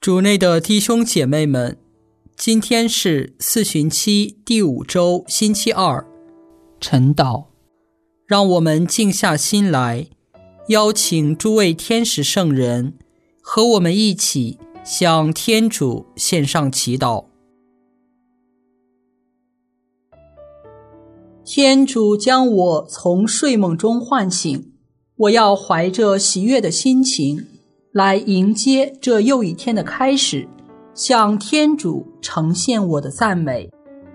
主内的弟兄姐妹们，今天是四旬期第5周星期二，晨祷。让我们静下心来，邀请诸位天使圣人和我们一起向天主献上祈祷。天主将我从睡梦中唤醒，我要怀着喜悦的心情来迎接这又一天的开始，向天主呈现我的赞美。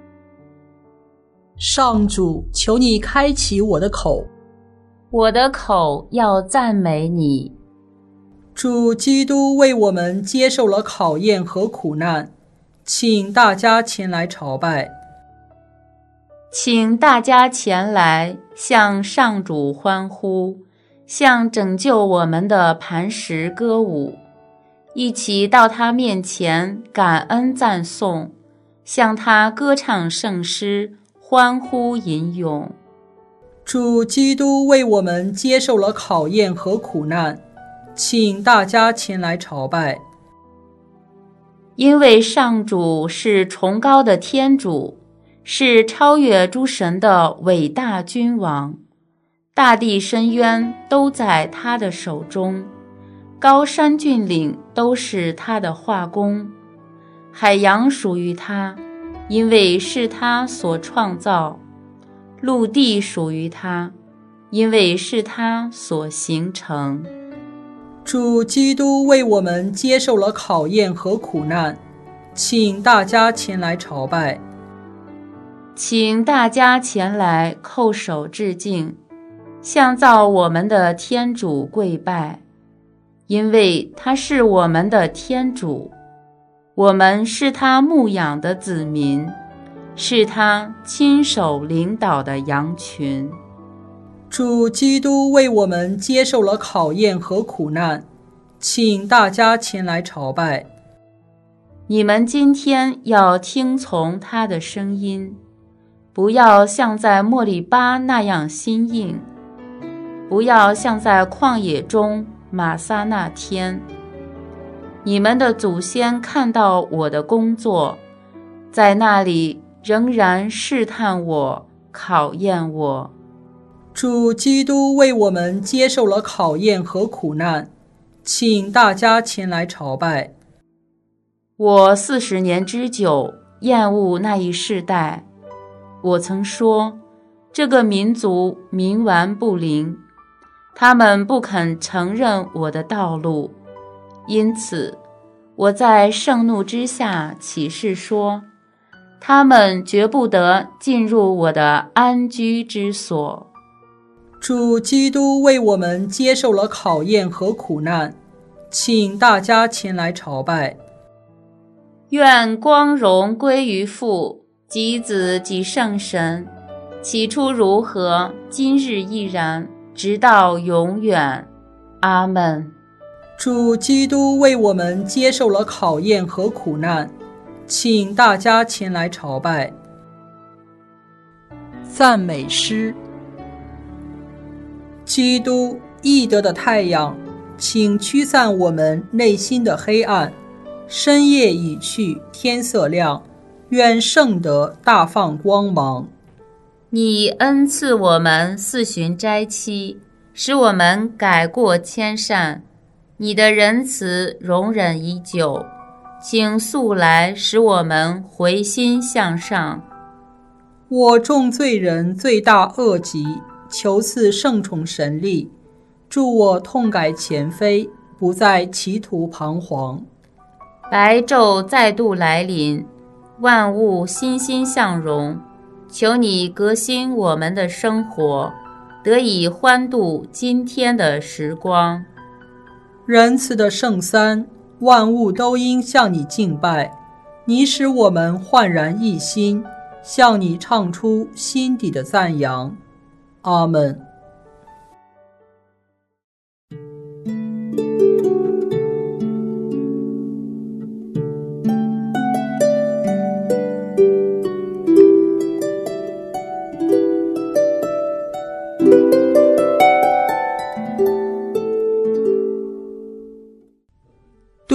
上主，求你开启我的口， 我的口要赞美你。 主基督为我们接受了考验和苦难，请大家前来朝拜。 请大家前来向上主欢呼，向拯救我们的磐石歌舞，一起到他面前感恩赞颂，向他歌唱圣诗，欢呼吟咏。 主基督为我们接受了考验和苦难，请大家前来朝拜。 因为上主是崇高的天主，是超越诸神的伟大君王，大地深渊都在他的手中，高山峻岭都是他的画工，海洋属于他，因为是他所创造，陆地属于他，因为是他所形成。 主基督为我们接受了考验和苦难，请大家前来朝拜。 请大家前来叩首致敬，向造我们的天主跪拜，因为他是我们的天主，我们是他牧养的子民，是他亲手领导的羊群。 主基督为我们接受了考验和苦难，请大家前来朝拜。 你们今天要听从他的声音，不要像在莫利巴那样心硬，不要像在旷野中玛撒那天。你们的祖先看到我的工作，在那里仍然试探我，考验我。 主基督为我们接受了考验和苦难，请大家前来朝拜。 我40年之久厌恶那一世代，我曾说，这个民族冥顽不灵，他们不肯承认我的道路，因此我在盛怒之下起誓说，他们绝不得进入我的安居之所。 主基督为我们接受了考验和苦难，请大家前来朝拜。 愿光荣归于父及子及圣神，起初如何，今日亦然，直到永远。阿们。 主基督为我们接受了考验和苦难，请大家前来朝拜。赞美诗。基督，义德的太阳，请驱散我们内心的黑暗。深夜已去，天色亮，愿圣德大放光芒。 你恩赐我们4旬斋期，使我们改过迁善。你的仁慈容忍已久，请速来使我们回心向上。 我众罪人罪大恶极，求赐圣宠神力，助我痛改前非，不再歧途彷徨。 白昼再度来临，万物欣欣向荣，求你革新我们的生活，得以欢度今天的时光。 仁慈的圣三，万物都应向你敬拜，你使我们焕然一新，向你唱出心底的赞扬。阿们。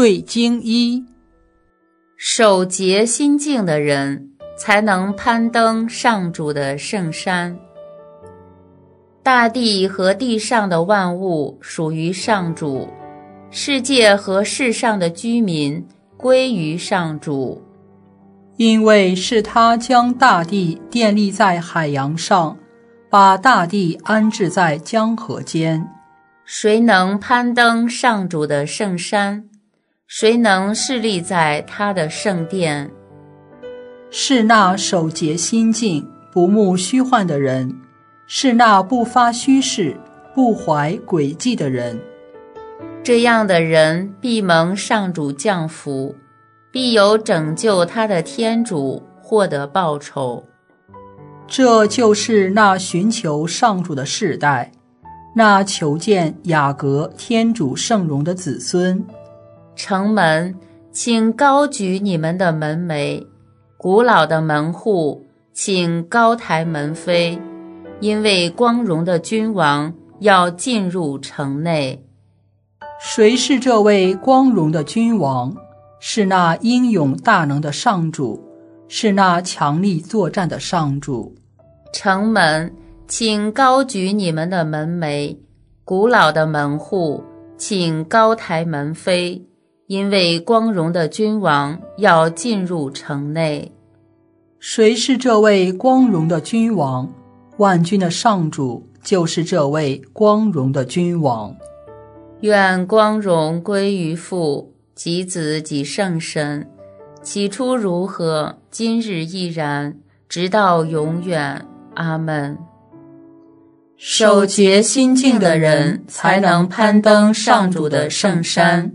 对经一， 守节心静的人才能攀登上主的圣山。大地和地上的万物属于上主，世界和世上的居民归于上主。 因为是他将大地奠立在海洋上，把大地安置在江河间。 谁能攀登上主的圣山？谁能侍立在他的圣殿？ 是那守节心静、不慕虚幻的人，是那不发虚誓、不怀诡计的人。 这样的人必蒙上主降福，必有拯救他的天主获得报酬。 这就是那寻求上主的世代，那求见雅各天主圣容的子孙。 城门，请高举你们的门楣；古老的门户，请高抬门扉，因为光荣的君王要进入城内。 谁是这位光荣的君王？是那英勇大能的上主，是那强力作战的上主。 城门，请高举你们的门楣；古老的门户，请高抬门扉，因为光荣的君王要进入城内。 谁是这位光荣的君王？万军的上主就是这位光荣的君王。 愿光荣归于父及子及圣神，起初如何，今日亦然，直到永远。阿们。守节心静的人才能攀登上主的圣山。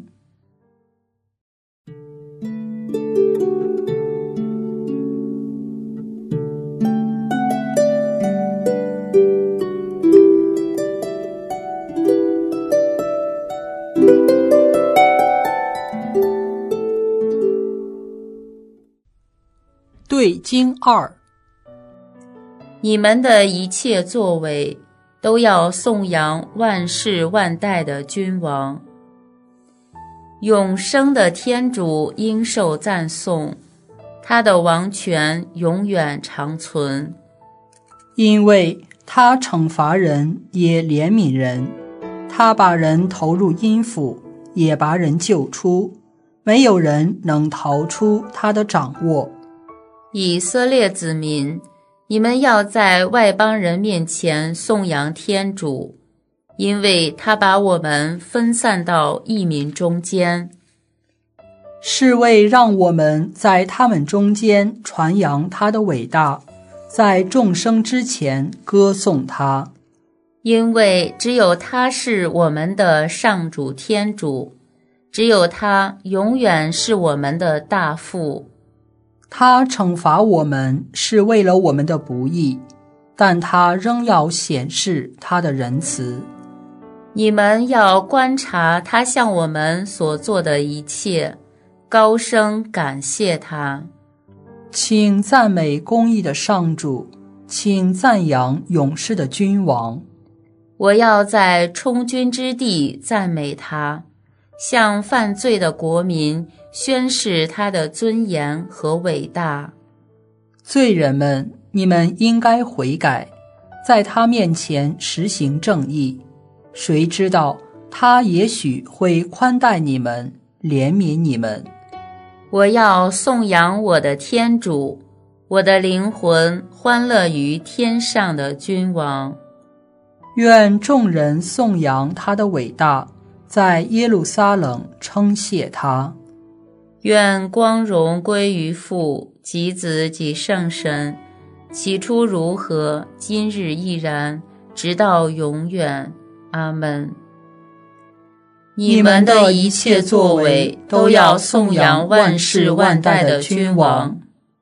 对经二， 你们的一切作为都要颂扬万世万代的君王。永生的天主应受赞颂，他的王权永远长存。 因为他惩罚人也怜悯人，他把人投入阴府，也把人救出，没有人能逃出他的掌握。 以色列子民，你们要在外邦人面前颂扬天主，因为他把我们分散到异民中间， 是为让我们在他们中间传扬他的伟大，在众生之前歌颂他。 因为只有他是我们的上主天主，只有他永远是我们的大父。 他惩罚我们是为了我们的不义，但他仍要显示他的仁慈。 你们要观察他向我们所做的一切，高声感谢他。 请赞美公义的上主，请赞扬勇士的君王。 我要在充军之地赞美他，向犯罪的国民宣示他的尊严和伟大。 罪人们，你们应该悔改，在他面前实行正义。谁知道他也许会宽待你们，怜悯你们。 我要颂扬我的天主，我的灵魂欢乐于天上的君王。 愿众人颂扬他的伟大，在耶路撒冷称谢他。 愿光荣归于父及子及圣神，起初如何，今日亦然，直到永远。阿们。你们的一切作为都要颂扬万世万代的君王。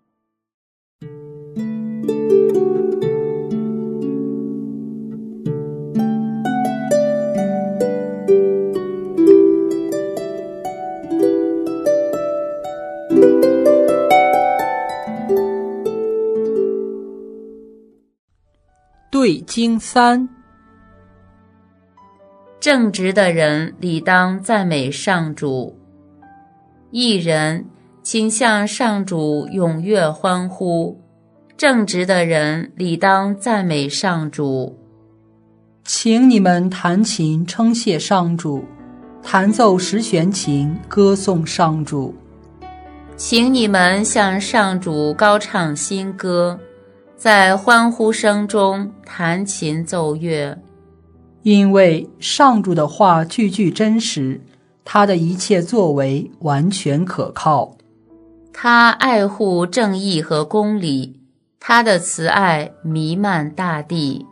对经三， 正直的人理当赞美上主， 义人，请向上主踊跃欢呼；正直的人理当赞美上主。 请你们弹琴称谢上主，弹奏十弦琴歌颂上主。 请你们向上主高唱新歌，在欢呼声中弹琴奏乐。 因为上主的话句句真实，他的一切作为完全可靠。 他爱护正义和公理，他的慈爱弥漫大地。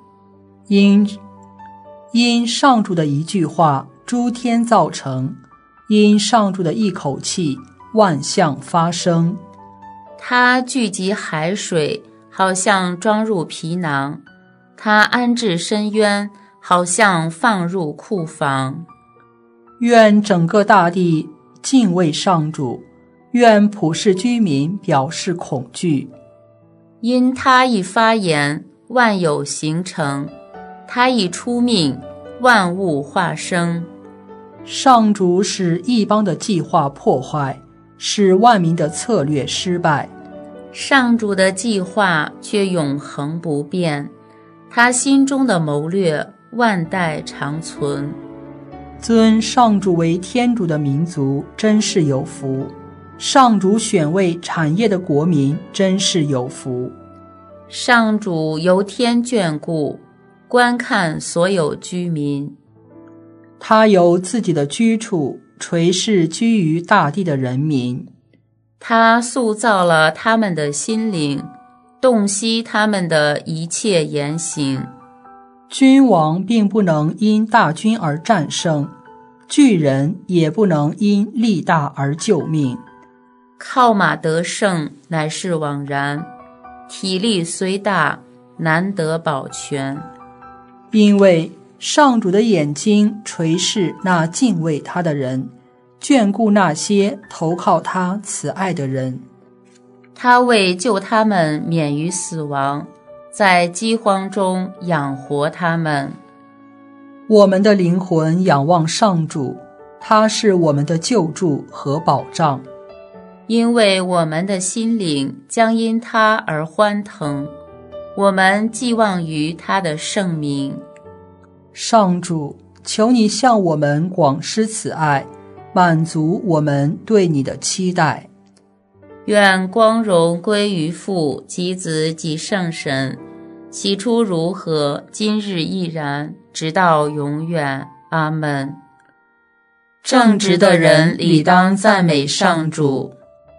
因上主的一句话，诸天造成；因上主的一口气，万象发生。 他聚集海水，好像装入皮囊；他安置深渊，好像放入库房。 愿整个大地敬畏上主，愿普世居民表示恐惧。 因他一发言，万有形成；他一出命，万物化生。 上主使异邦的计划破坏，使万民的策略失败。 上主的计划却永恒不变，他心中的谋略万代长存。 尊上主为天主的民族真是有福，上主选为产业的国民真是有福。 上主由天眷顾，观看所有居民。 他由自己的居处垂视居于大地的人民。 他塑造了他们的心灵，洞悉他们的一切言行。 君王并不能因大军而战胜，巨人也不能因力大而救命。 靠马得胜乃是枉然，体力虽大，难得保全。 因为上主的眼睛垂视那敬畏他的人，眷顾那些投靠他慈爱的人。 他为救他们免于死亡，在饥荒中养活他们。 我们的灵魂仰望上主，他是我们的救助和保障。 因为我们的心灵将因他而欢腾，我们寄望于他的圣名。 上主，求你向我们广施慈爱，满足我们对你的期待。 愿光荣归于父及子及圣神，起初如何，今日亦然，直到永远。阿们。正直的人理当赞美上主。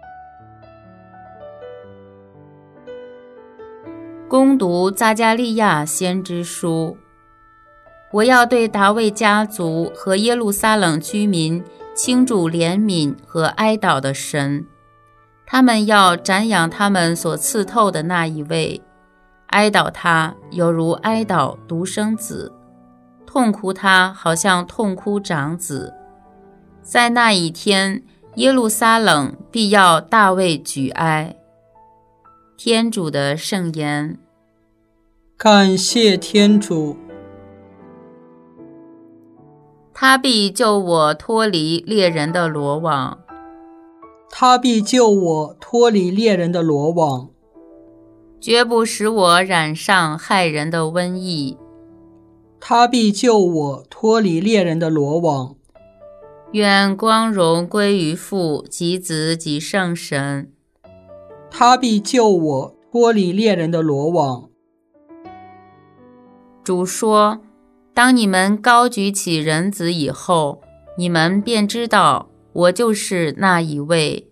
恭读匝加利亚先知书。我要对大卫家族和耶路撒冷居民倾注怜悯和哀悼的神，他们要瞻仰他们所刺透的那一位，哀悼他犹如哀悼独生子，痛哭他好像痛哭长子。在那一天，耶路撒冷必要大为举哀。天主的圣言。 感谢天主。 他必救我脱离猎人的罗网， 他必救我脱离猎人的罗网， 绝不使我染上害人的瘟疫。 他必救我脱离猎人的罗网。 愿光荣归于父及子及圣神。 他必救我脱离猎人的罗网。 主说，当你们高举起人子以后，你们便知道我就是那一位。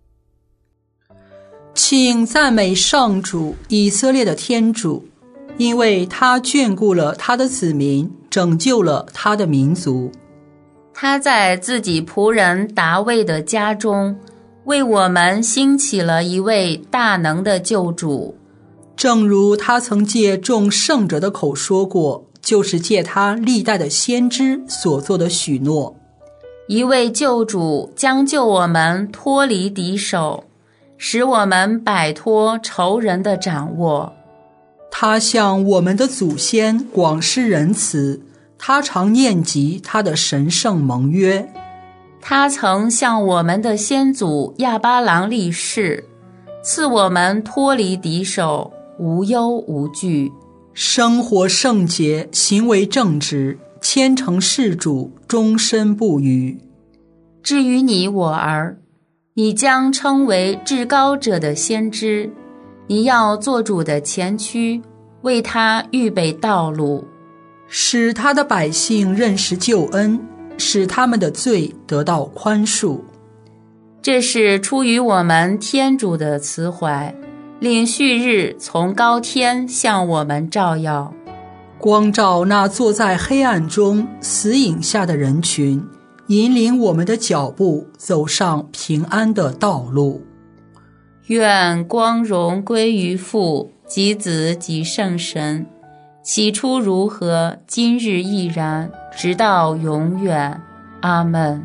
请赞美上主，以色列的天主，因为他眷顾了他的子民，拯救了他的民族。 他在自己仆人达味的家中，为我们兴起了一位大能的救主。 正如他曾借众圣者的口说过，就是借他历代的先知所做的许诺。 一位救主将救我们脱离敌手，使我们摆脱仇人的掌握。 他向我们的祖先广施仁慈，他常念及他的神圣盟约。 他曾向我们的先祖亚巴郎立誓，赐我们脱离敌手，无忧无惧， 生活圣洁，行为正直，虔诚事主，终身不渝。 至于你我儿，你将称为至高者的先知，你要做主的前驱，为他预备道路， 使他的百姓认识救恩，使他们的罪得到宽恕。 这是出于我们天主的慈怀，令旭日从高天向我们照耀， 光照那坐在黑暗中死影下的人群，引领我们的脚步走上平安的道路。 愿光荣归于父及子及圣神，起初如何，今日亦然，直到永远。阿们。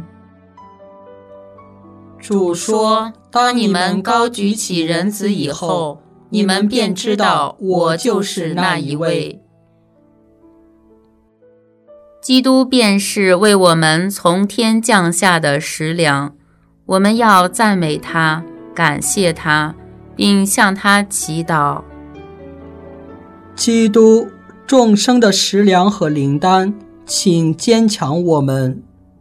主说：当你们高举起人子以后，你们便知道我就是那一位。基督便是为我们从天降下的食粮，我们要赞美他，感谢他，并向他祈祷。 基督，众生的食粮和灵丹，请坚强我们。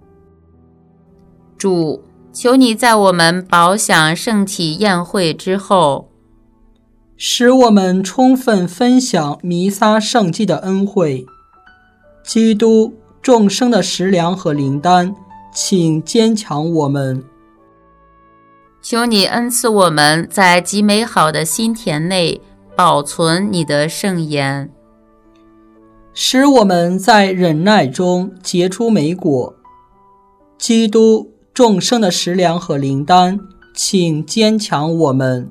主，求你在我们饱享圣体宴会之后， 使我们充分分享弥撒圣祭的恩惠。基督，众生的食粮和灵丹，请坚强我们。 求你恩赐我们在极美好的心田内保存你的圣言， 使我们在忍耐中结出美果。基督，众生的食粮和灵丹，请坚强我们。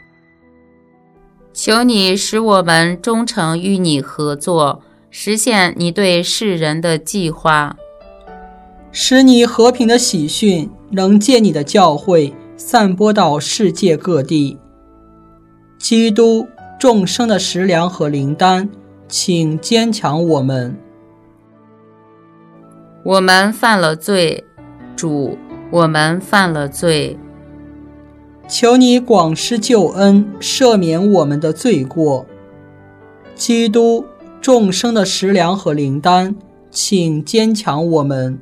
求你使我们忠诚与你合作，实现你对世人的计划， 使你和平的喜讯能借你的教会散播到世界各地。基督，众生的食粮和灵丹，请坚强我们。 我们犯了罪，主，我们犯了罪， 求你广施救恩，赦免我们的罪过。基督，众生的食粮和灵丹，请坚强我们。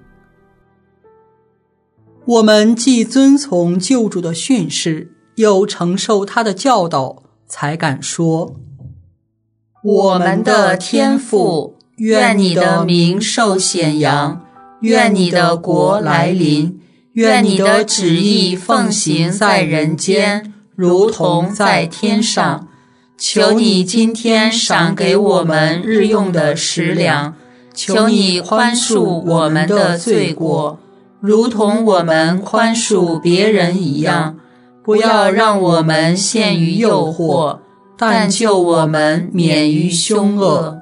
我们既遵从救主的训示，又承受他的教导，才敢说： 我们的天父，愿你的名受显扬，愿你的国来临，愿你的旨意奉行在人间，如同在天上。求你今天赏给我们日用的食粮，求你宽恕我们的罪过，如同我们宽恕别人一样。不要让我们陷于诱惑，但救我们免于凶恶。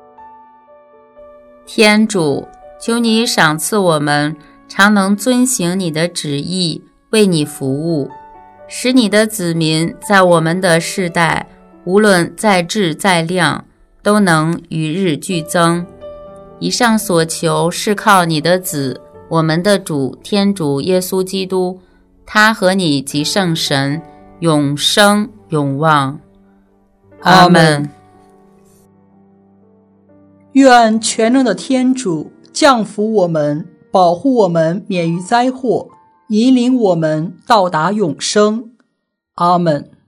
天主，求你赏赐我们常能遵行你的旨意，为你服务，使你的子民在我们的世代，无论在质在量，都能与日俱增。以上所求是靠你的子，我们的主天主耶稣基督，他和你及圣神永生永旺。阿们。 愿全能的天主降福我们，保护我们免于灾祸，引领我们到达永生。阿们。